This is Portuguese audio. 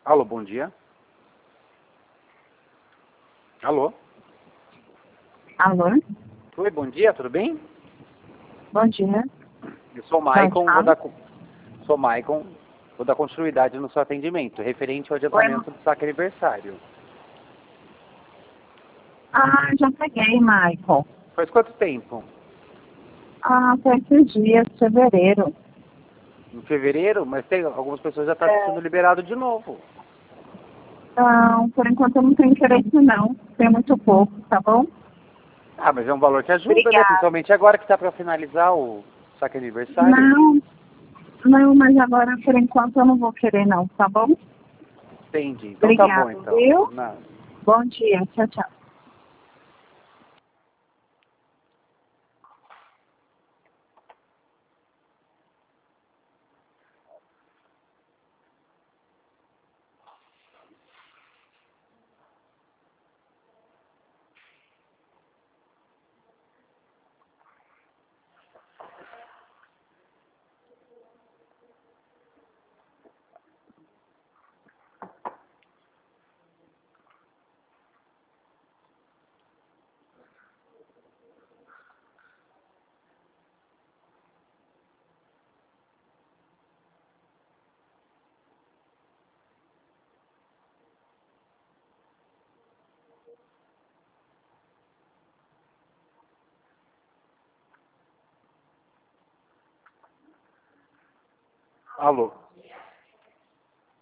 Alô, bom dia. Alô? Alô? Oi, bom dia, tudo bem? Bom dia. Eu sou o Onde Maicon, fala? sou o Maicon, vou dar continuidade no seu atendimento, referente ao Oi. adiantamento do saque aniversário. Ah, já peguei, Michael. Faz quanto tempo? Ah, foi esses dias, fevereiro. Em fevereiro? Mas tem algumas pessoas já estão É. sendo liberado de novo. Não, por enquanto eu não tenho interesse não. Tem muito pouco, tá bom? Ah, mas é um valor que ajuda, né? Obrigada. Principalmente agora que está para finalizar o saque aniversário. Não, não, mas agora por enquanto eu não vou querer não, tá bom? Entendi. Então tá bom, Obrigada, então. viu? Nada. Bom dia, tchau, tchau. Alô?